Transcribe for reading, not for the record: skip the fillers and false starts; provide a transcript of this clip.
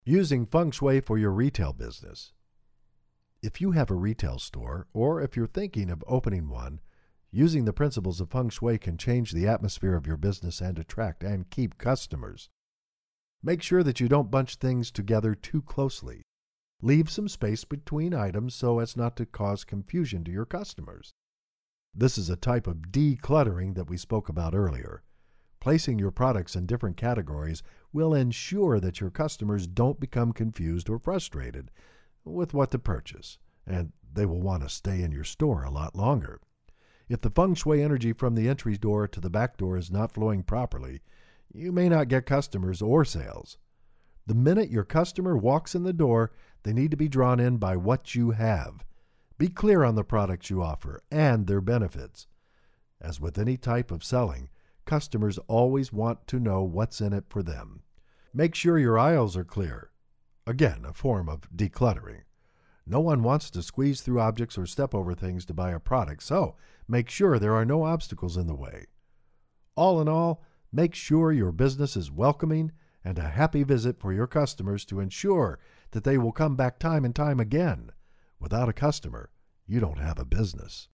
Using feng shui for your retail business. If you have a retail store, or if you're thinking of opening one, using the principles of feng shui can change the atmosphere of your business and attract and keep customers. Make sure that you don't bunch things together too closely. Leave some space between items so as not to cause confusion to your customers. This is a type of decluttering that we spoke about earlier. Placing your products in different categories will ensure that your customers don't become confused or frustrated with what to purchase, and they will want to stay in your store a lot longer. If the feng shui energy from the entry door to the back door is not flowing properly, you may not get customers or sales. The minute your customer walks in the door, they need to be drawn in by what you have. Be clear on the products you offer and their benefits. As with any type of selling, customers always want to know what's in it for them. Make sure your aisles are clear. Again, a form of decluttering. No one wants to squeeze through objects or step over things to buy a product, so make sure there are no obstacles in the way. All in all, make sure your business is welcoming and a happy visit for your customers to ensure that they will come back time and time again. Without a customer, you don't have a business.